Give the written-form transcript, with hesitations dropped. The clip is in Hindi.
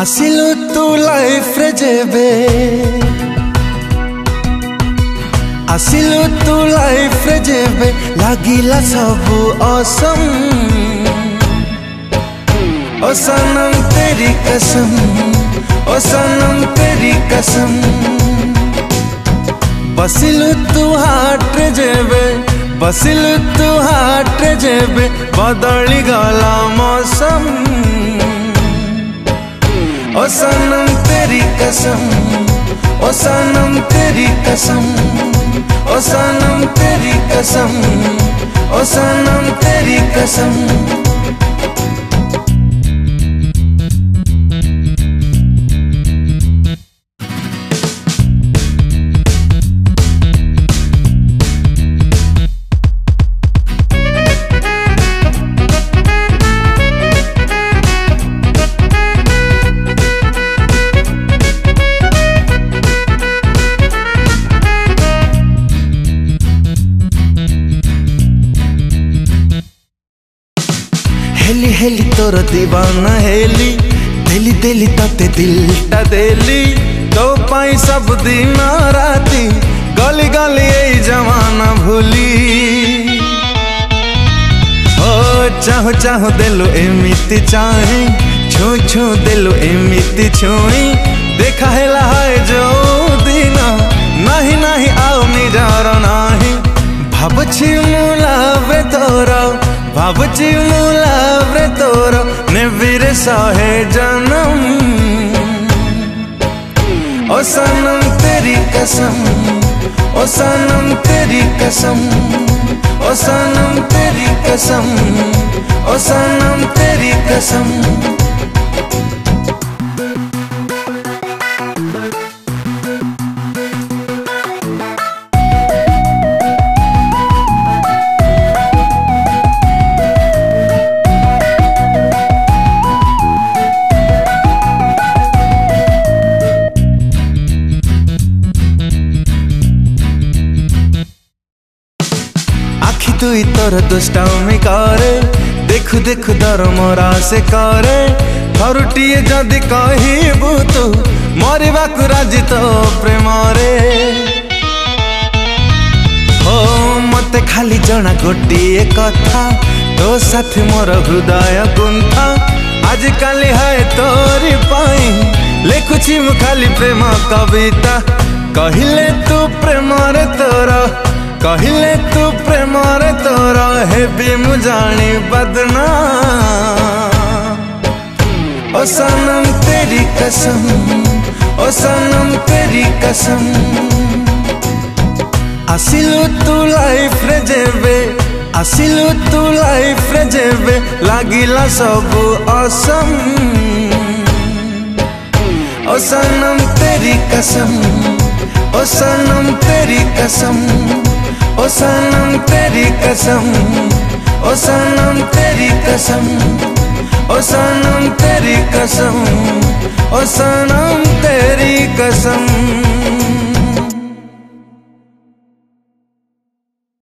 आसिलु तू लाइफ रे जेबे आसिलु तू लाइफ रे जेबे लागिला सबु असम ओ सनम तेरी कसम ओ सनम तेरी कसम बसिलु तू हाट रे जेबे बसिलु तू हाट रे जेबे बदली गला मौसम ओ सनम तेरी कसम ओ सनम तेरी कसम ओ सनम तेरी कसम ओ सनम तेरी कसम। हेली हेली तोर दीवाना हेली देली देली तते दिलटा देली तो पाई सब दिन राती गली गली यही जमाना भूली ओ चाहो चाहो देलो एमिति चाहे छू छू देलो एमिति छुई देखा हेला है जो दिन नहीं नहीं आओ निजार नहीं भाबुछि मुलावे तोरा भाबुछि मुलावे तोरा नेबिरे सहे जन्म ओ सनम तेरी कसम ओ सनम तेरी कसम ओ सनम तेरी कसम ओ सनम तेरी कसम। तुई तोर दुष्टामी करे देखु देखु दर मोरा से करे थरुटिए जदि कहबू तू मरवाक राजी तो प्रेम रे हो मते खाली जना गोटिए कथा तो साथी मोर हृदय गुंथा आज काली है तोरी पाई लिखुछि मु खाली प्रेम कविता कहिले तू प्रेम रे तोरा कहिले तू प्रेम रे तोरा हेबी मु जानी बदना ओ सनम तेरी कसम ओ सनम तेरी कसम आसिलु तू लाइफ रे जेबे आसिलु तू लाइफ रे जेबे लागिला सबु असम ओ सनम तेरी कसम ओ सनम तेरी कसम ओ सनम तेरी कसम ओ सनम तेरी कसम ओ सनम तेरी कसम ओ सनम तेरी कसम।